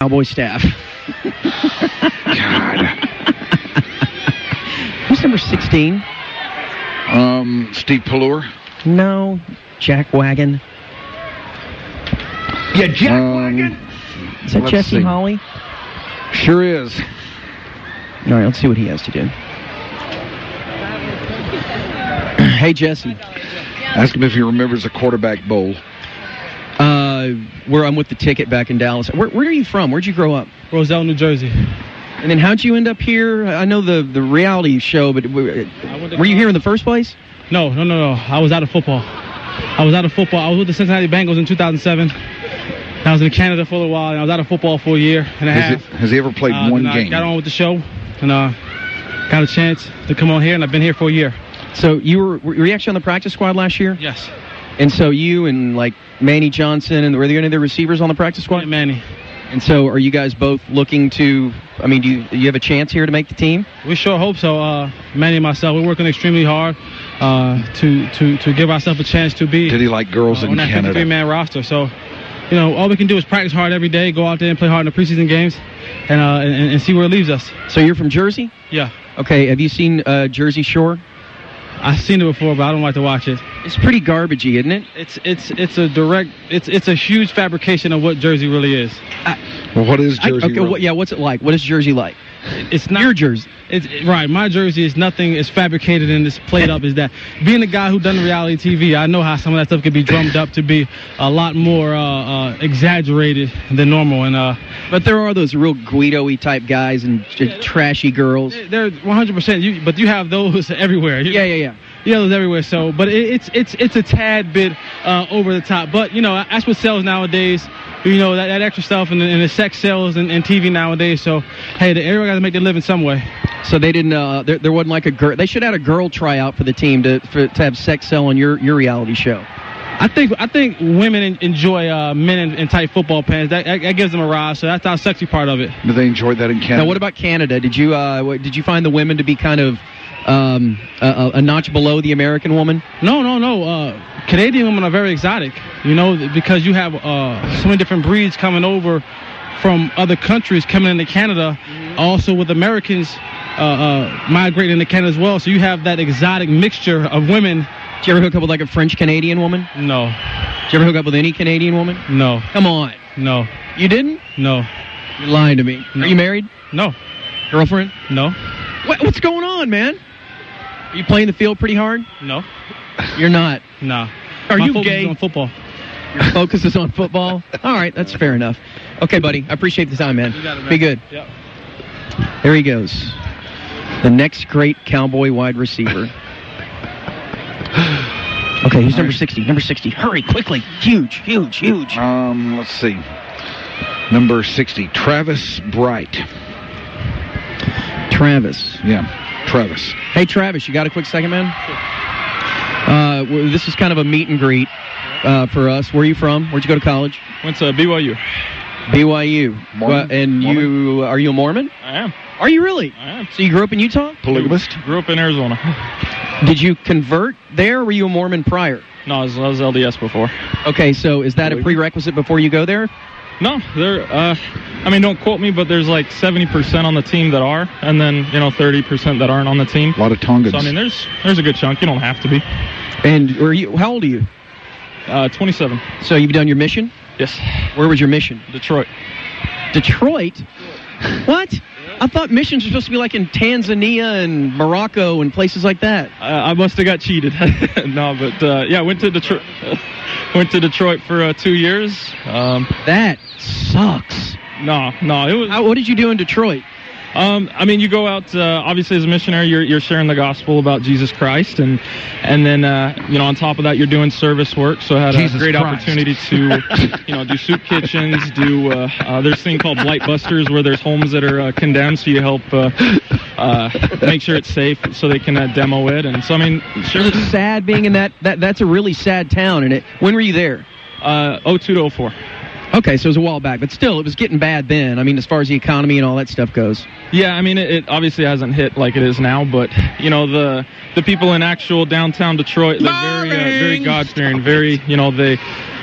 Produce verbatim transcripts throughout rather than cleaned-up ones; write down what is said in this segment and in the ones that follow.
Cowboy staff. God. Who's number sixteen? Um, Steve Pallure. No, Jack Wagon. Yeah, Jack um, Wagon. Is that let's Jesse see. Holly? Sure is. All right, let's see what he has to do. Hey, Jesse. Ask him if he remembers the quarterback bowl. Uh, where I'm with the ticket back in Dallas. Where, where are you from? Where'd you grow up? Roselle, New Jersey. And then how'd you end up here? I know the, the reality show, but were you here in the first place? No, no, no, no. I was out of football. I was out of football. I was with the Cincinnati Bengals in two thousand seven. I was in Canada for a little while, and I was out of football for a year and a has half. It, has he ever played uh, one I game? got on with the show, and uh, got a chance to come on here, and I've been here for a year. So you were, were you actually on the practice squad last year? Yes. And so you and, like, Manny Johnson, and were there any other receivers on the practice squad? Yeah, Manny. And so are you guys both looking to, I mean, do you, do you have a chance here to make the team? We sure hope so. Uh, Manny and myself, we're working extremely hard uh, to, to, to give ourselves a chance to be Did he like girls uh, in on that Canada? fifty-three man roster. So, you know, all we can do is practice hard every day, go out there and play hard in the preseason games, and, uh, and, and see where it leaves us. So you're from Jersey? Yeah. Okay, have you seen uh, Jersey Shore? I've seen it before, but I don't like to watch it. It's pretty garbagey, isn't it? It's it's it's a direct. It's it's a huge fabrication of what Jersey really is. I, well, what is Jersey? I, okay, really? what, yeah. What's it like? What is Jersey like? It's not your Jersey. It's right. My Jersey is nothing as fabricated and as played up as that. Being a guy who done reality T V, I know how some of that stuff can be drummed up to be a lot more uh, uh, exaggerated than normal. And uh, but there are those real Guido-y type guys and yeah, trashy girls. They're one hundred percent. You, but you have those everywhere. You, yeah, yeah, yeah. You know, those everywhere. So, but it, it's it's it's a tad bit uh, over the top. But you know, that's what sells nowadays. You know, that, that extra stuff and the, and the sex sells and, and T V nowadays. So, hey, the, everyone got to make their living some way. So they didn't. Uh, there, there wasn't like a girl. They should have had a girl tryout for the team to for, to have sex sell on your, your reality show. I think I think women enjoy uh, men in, in tight football pants. That, that gives them a rise. So that's our sexy part of it. Do they enjoy that in Canada? Now, what about Canada? Did you uh, what, did you find the women to be kind of um, a, a notch below the American woman? No, no, no. Uh, Canadian women are very exotic. You know, because you have uh, so many different breeds coming over from other countries coming into Canada. Mm-hmm. Also with Americans uh, uh, migrating into Canada as well. So you have that exotic mixture of women. Did you ever hook up with like a French Canadian woman? No. Did you ever hook up with any Canadian woman? No. Come on. No. You didn't? No. You're lying to me. No. Are you married? No. Girlfriend? No. What, what's going on, man? Are you playing the field pretty hard? No. You're not? No. Are My you focus gay? is on football. Your focus is on football? All right, that's fair enough. Okay, buddy. I appreciate the time, man. You got it, man. Be good. Yep. There he goes. The next great Cowboy wide receiver. Okay, who's number sixty? Number sixty. Hurry, quickly. Huge, huge, huge. Um, let's see. Number sixty, Travis Bright. Travis. Yeah, Travis. Hey, Travis, you got a quick second, man? Uh, well, this is kind of a meet and greet uh, for us. Where are you from? Where'd you go to college? Went to B Y U. B Y U. Mormon? Well, and Mormon? you, are you a Mormon? I am. Are you really? I am. So you grew up in Utah? Polygamist? Grew up in Arizona. Did you convert there, or were you a Mormon prior? No, I was, I was L D S before. Okay, so is that a prerequisite before you go there? No, there. Uh, I mean, don't quote me, but there's like seventy percent on the team that are, and then you know thirty percent that aren't on the team. A lot of Tongans. So I mean, there's there's a good chunk. You don't have to be. And are you? How old are you? Uh, twenty-seven. So you've done your mission? Yes. Where was your mission? Detroit. Detroit? What? I thought missions were supposed to be like in Tanzania and Morocco and places like that. I, I must have got cheated. No, but uh, yeah, went to Detroit. Went to Detroit for uh, two years. Um, that sucks. No, no, it was. How, what did you do in Detroit? Um, I mean, you go out, uh, obviously, as a missionary, you're, you're sharing the gospel about Jesus Christ, and and then, uh, you know, on top of that, you're doing service work, so I had Jesus a great Christ. opportunity to, you know, do soup kitchens, do, uh, uh, there's a thing called Blight Busters, where there's homes that are uh, condemned, so you help uh, uh, make sure it's safe so they can uh, demo it, and so, I mean, sure. It's sad being in that, that, that's a really sad town, and it, when were you there? Uh, oh two to oh four. Okay, so it was a while back, but still, it was getting bad then. I mean, as far as the economy and all that stuff goes. Yeah, I mean, it, it obviously hasn't hit like it is now, but, you know, the the people in actual downtown Detroit, they're very, uh, very God-fearing, very, you know, they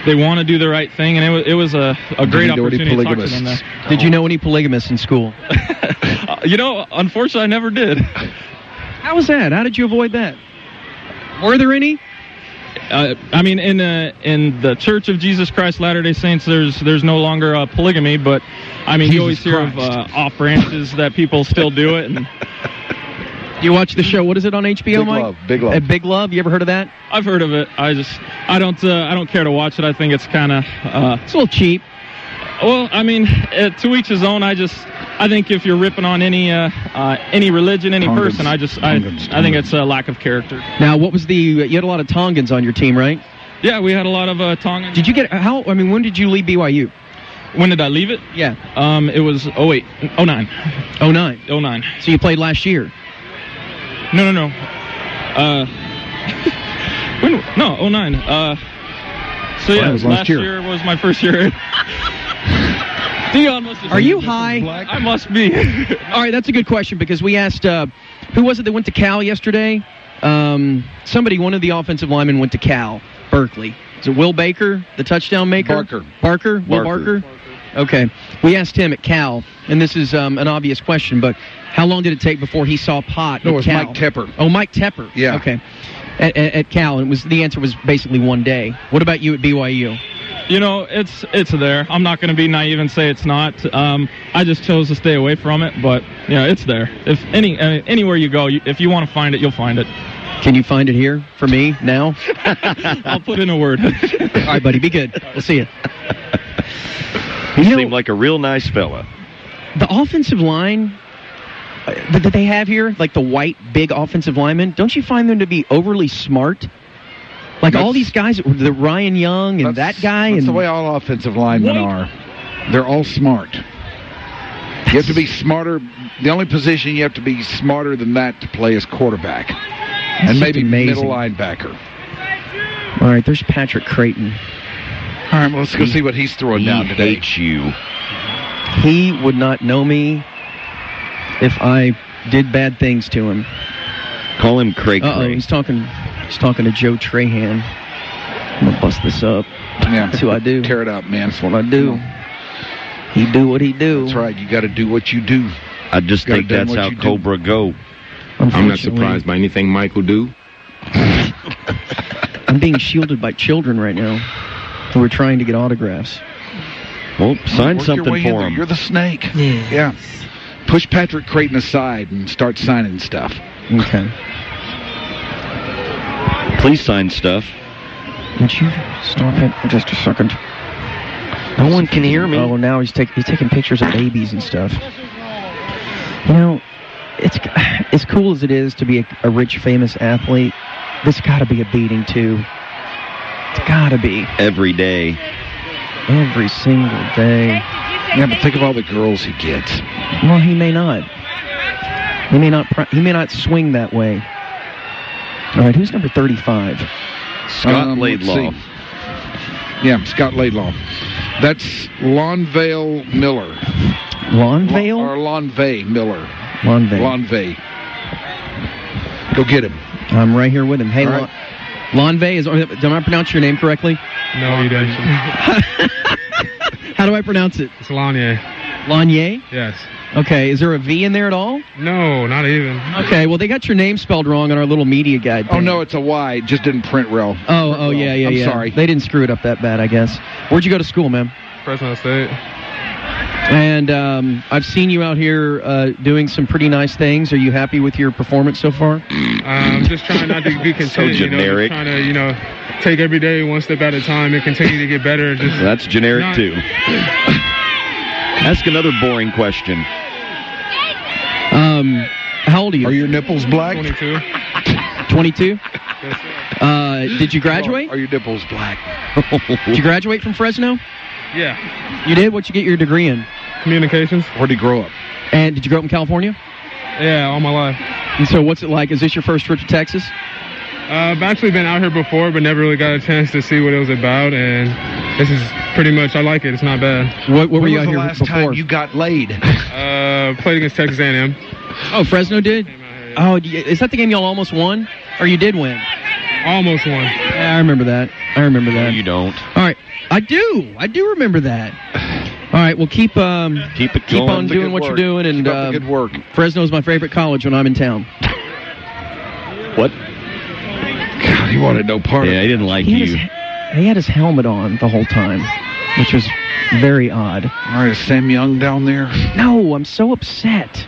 they want to do the right thing, and it was, it was a, a great you know any opportunity to talk to them there. Did you know any polygamists in school? Uh, you know, unfortunately, I never did. How was that? How did you avoid that? Were there any? Uh, I mean, in uh, in the Church of Jesus Christ Latter-day Saints, there's there's no longer uh, polygamy, but I mean, Jesus you always hear of Christ. uh, off branches that people still do it. And You watch the show? What is it on H B O, Big Mike? Love, Big Love. Uh, Big Love. You ever heard of that? I've heard of it. I just I don't uh, I don't care to watch it. I think it's kind of uh, It's a little cheap. well, I mean, uh, to each his own. I just I think if you're ripping on any uh, uh, any religion, any Tongans. person, I just I, Tongans, I think Tongans. it's a lack of character. Now, what was the? You had a lot of Tongans on your team, right? Yeah, we had a lot of uh, Tongans. Did you get how? I mean, when did you leave B Y U? When did I leave it? Yeah, Um, it was oh eight, oh nine, oh nine. oh nine. So you played last year. No, no, no. Uh, when, no, oh nine. Uh, so yeah, Well, it was last last year. year. was my first year. Dion must have Are seen you it. high? I must be. All right, that's a good question because we asked uh, who was it that went to Cal yesterday? Um, somebody, one of the offensive linemen went to Cal, Berkeley. Is it Will Baker, the touchdown maker? Barker. Barker? Will Barker. Barker? Okay. We asked him at Cal, and this is um, an obvious question, but how long did it take before he saw pot No, at it was Cal? Mike Tepper. Oh, Mike Tepper. Yeah. Okay. At, at, at Cal, and it was the answer was basically one day. What about you at B Y U? You know, it's it's there. I'm not going to be naive and say it's not. Um, I just chose to stay away from it, but you know, it's there. If any uh, anywhere you go, you, if you want to find it, you'll find it. Can you find it here for me now? I'll put in a word. All right, buddy. Be good. We'll see you. He You know, seemed like a real nice fella. the offensive line uh, that that they have here, like the white big offensive linemen, don't you find them to be overly smart? Like That's- all these guys, the Ryan Young and That's- that guy, That's and the way all offensive linemen What? are. They're all smart. You have to be smarter. The only position you have to be smarter than that to play is quarterback. and just maybe amazing. middle linebacker. All right, there's Patrick Creighton. All right, well, let's go see what he's throwing He down today. hates you. He would not know me if I did bad things to him. Call him Craig Uh oh, Craig. he's talking. He's talking to Joe Trahan. I'm gonna bust this up. Yeah, That's who I do. Tear it up, man. That's what I do. He do what he do. That's right. You got to do what you do. I just Gotta think do that's what how you do. Cobra go. I'm not Unfortunately, surprised by anything Mike will do. I'm being shielded by children right now who are trying to get autographs. Well, sign Work your something way in for there. him. You're the snake. Yeah. Yeah. Push Patrick Creighton aside and start signing stuff. Okay. Please sign stuff. Would you stop it for just a second? No one can hear me. Oh, now he's, take, he's taking pictures of babies and stuff. You know, it's as cool as it is to be a, a rich, famous athlete. This got to be a beating too. It's got to be Every day. every single day. Yeah, but think of all the girls he gets. Well, he may not. He may not. He may not swing that way. All right, who's number thirty-five? Scott Um, let's Laidlaw. see. Yeah, Scott Laidlaw. That's Lonvale Miller. Lonvale. Or Lonvay Miller. Lonvale. Lonvay. Go get him. I'm right here with him. Hey, All Lon- right. Lonvay is. Did I pronounce your name correctly? No, you didn't. How do I pronounce it? It's Lanye. Lanye? Yes. Okay, is there a V in there at all? No, not even. Okay, well, they got your name spelled wrong on our little media guide. Oh, thing. no, it's a Y. It just didn't print well. Oh, oh, yeah, yeah, I'm yeah. sorry. They didn't screw it up that bad, I guess. Where'd you go to school, man? Fresno State. And um, I've seen you out here uh, doing some pretty nice things. Are you happy with your performance so far? I'm just trying not to be content. So You know, generic. just trying to, you know, take every day one step at a time and continue to get better. Just That's generic, not- too. Ask another boring question. Um, how old are you? Are your nipples black? twenty-two. twenty-two? Yes, sir. Uh, did you graduate? Are your nipples black? Did you graduate from Fresno? Yeah. You did? What'd you get your degree in? Communications. Where'd he grow up? And did you grow up in California? Yeah, all my life. And so what's it like? Is this your first trip to Texas? Uh, I've actually been out here before, but never really got a chance to see what it was about. And this is pretty much, I like it. It's not bad. What, what were When you was out the here last before? time you got laid? Uh, played against Texas A and M. Oh, Fresno did? Came out here, yeah. Oh, do you- is that the game y'all almost won? Or you did win? Almost won. Yeah, I remember that. I remember that. No, you don't. All right. I do. I do remember that. All right. Well, keep um, Keep it keep going. on the doing good what work. you're doing. And Keep up uh, the good work. Fresno's my favorite college when I'm in town. What? God, he wanted no part Yeah, of he it. didn't like He had, you. his, he had his helmet on the whole time, which was very odd. All right, is Sam Young down there? No, I'm so upset.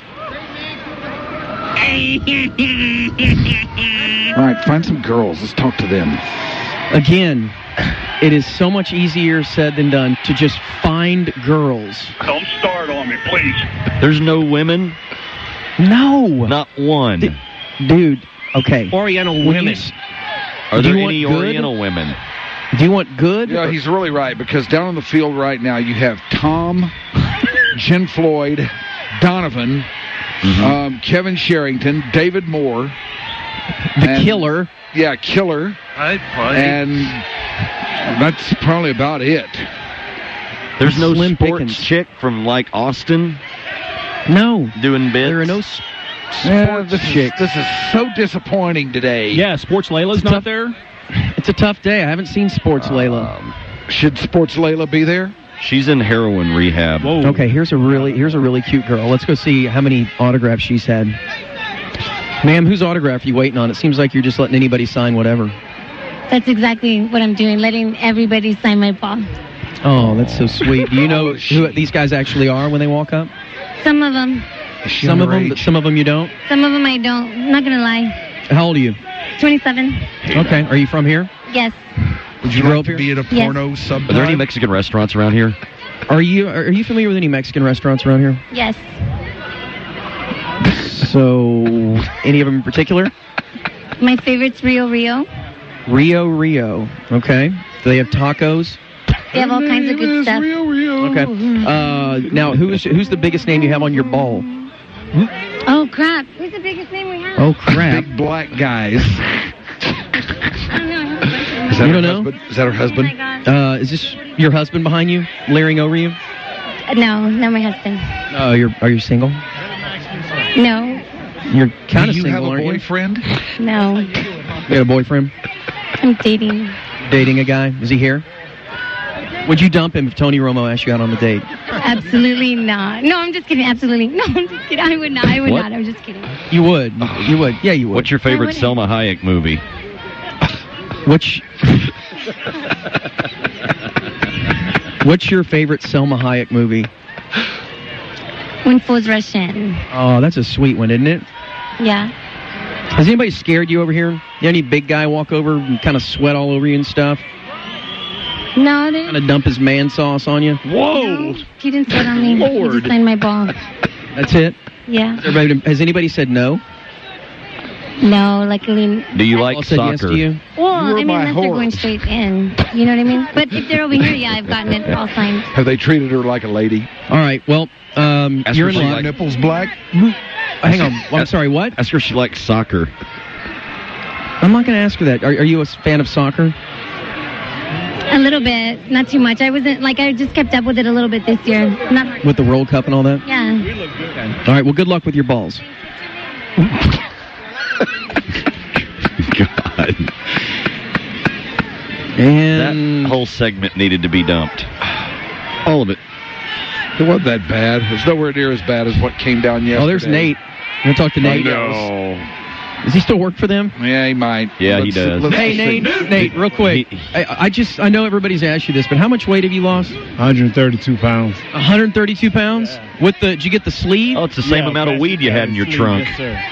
All right, find some girls. Let's talk to them. Again, it is so much easier said than done to just find girls. Don't start on me, please. There's no women? No. Not one. D- dude, okay. Oriental When you women. s- Are do there you want any good? Oriental women? Do you want good? Yeah, he's really right, because down on the field right now you have Tom, Jen Floyd, Donovan, Mm-hmm. um, Kevin Sherrington, David Moore. the and- killer. Yeah, Killer. Right, buddy. And that's probably about it. There's no Slim sports Pickens. chick from, like, Austin No. doing bits? There are no s- Yeah, sports this, is, chicks. this is so disappointing today. Yeah, Sports Layla's It's not tough. there. It's a tough day. I haven't seen Sports Layla. Um, Should Sports Layla be there? she's in heroin rehab. Whoa. Okay, here's a really here's a really cute girl. Let's go see how many autographs she's had. Ma'am, whose autograph are you waiting on? It seems like you're just letting anybody sign whatever. That's exactly what I'm doing, letting everybody sign my ball. Oh, that's so sweet. Do you know who these guys actually are when they walk up? Some of them, Is she Some of them, underage? some of them you don't. some of them I don't. I'm not gonna lie. How old are you? twenty-seven. Okay, are you from here? Yes. Would you grow up here? at a Yes. porno sometime? Are there any Mexican restaurants around here? Are you are you familiar with any Mexican restaurants around here? Yes. So, any of them in particular? My favorite's Rio Rio. Rio Rio. Okay. Do they have tacos? They have all kinds of good stuff. Okay. Uh, now, who's who's the biggest name you have on your ball? Oh crap! Who's the biggest name we have? Oh crap! Big black guys. I don't know. Is that You her don't know? husband? Is that her Oh my husband? God. Uh, is this your husband behind you, leering over you? Uh, No, not my husband. Oh, you're are you single? No, You're kind Do of you single, have a aren't boyfriend? no. you? You got a boyfriend? I'm dating. Dating a guy? Is he here? Would you dump him if Tony Romo asked you out on the date? Absolutely not. No, I'm just kidding. Absolutely. No, I'm just kidding. I would not. I would What? not. I'm just kidding. You would. You would. Yeah, you would. What's your favorite wouldn't. Selma Hayek movie? Which? What's your favorite Selma Hayek movie? When fools rush in. Oh, that's a sweet one, isn't it? Yeah. Has anybody scared you over here? You any big guy walk over and kind of sweat all over you and stuff? No, they, Kind of dump his man sauce on you? no, he didn't sweat on me. He Lord. just signed my ball. That's it? Yeah. Everybody, has anybody said no? No, luckily. Do you like All said soccer? yes to you? Well, You were I mean, my unless they're going horse. straight in. You know what I mean? But if they're over here, yeah, I've gotten it all signed. Have they treated her like a lady? All right, well, um, Ask you're her in if she luck. likes- Nipples black? Uh, hang on. Well, I'm sorry, what? Ask her if she likes soccer. I'm not going to ask her that. Are, are you a fan of soccer? A little bit, not too much. I wasn't, like, I just kept up with it a little bit this year. Not, With the World Cup and all that? yeah. All right, well, good luck with your balls. God. And That whole segment needed to be dumped. All of it. It wasn't that bad. It was nowhere near as bad as what came down yesterday. oh, there's Nate. You want to talk to Nate? No. Does he still work for them? Yeah, he might. Yeah, he Let's- does. let's Hey, see. Nate, Nate, real quick. He- I, I just, I know everybody's asked you this, but how much weight have you lost? one hundred thirty-two pounds. one hundred thirty-two pounds? With the, did you get the sleeve? Oh, it's the same amount of weed you had in your trunk.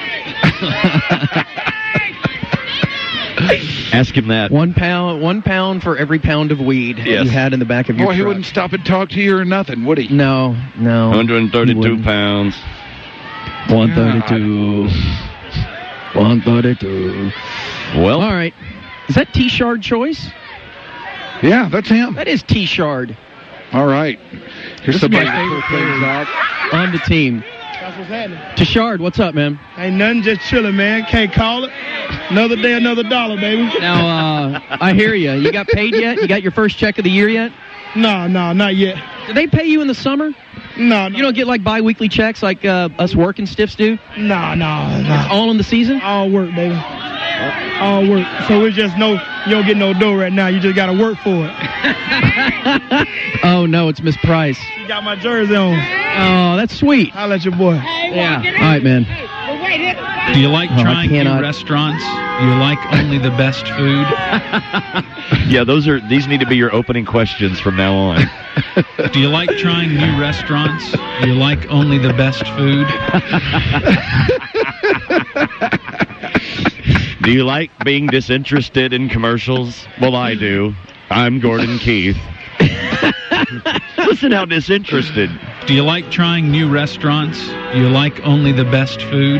Ask him that. One pound, one pound for every pound of weed that Yes. you had in the back of your Boy, he truck. wouldn't stop and talk to you or nothing, would he? No, no. one hundred he thirty-two wouldn't. pounds. one thirty-two. one thirty-two. Well, All right. Is that T-Shard choice? Yeah, that's him. That is T-Shard All right. Here's This is somebody my to pull favorite things out. on the team. That's what's happening. T-Shard, what's up, man? Ain't nothing, just chilling, man. Can't call it. Another day, another dollar, baby. Now, uh, I hear you. You got paid yet? You got your first check of the year yet? No, no, not yet. Do they pay you in the summer? No, no. You don't get like bi-weekly checks like uh, us working stiffs do? No, no, no. All in the season? All work, baby. All work. So we just know You don't get no dough right now. You just got to work for it. Oh, no, it's Miss Price. You got my jersey on. Oh, that's sweet. I'll let your boy. Yeah. All right, man. Do you like Oh, I trying new cannot- restaurants? Do you like only the best food? Yeah, those are these need to be your opening questions from now on. Do you like trying new restaurants? Do you like only the best food? Do you like being disinterested in commercials? Well, I do. I'm Gordon Keith. Listen how disinterested. Do you like trying new restaurants? Do you like only the best food?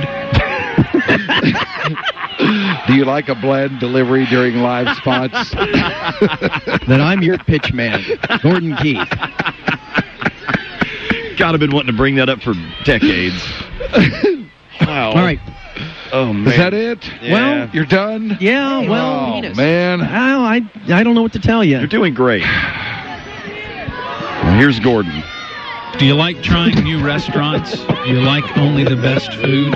Do you like a blend delivery during live spots? Then I'm your pitch man, Gordon Keith. God, I've been wanting to bring that up for decades. Wow. All right. Oh, man. Is that it? Yeah. Well, you're done? Yeah, well, Oh, man. Well, I, I don't know what to tell you. You're doing great. Well, here's Gordon. Do you like trying new restaurants? Do you like only the best food?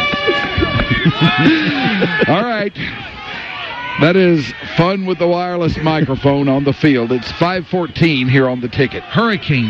All right. That is Fun with the Wireless Microphone on the Field. It's five fourteen here on the Ticket. Hurricane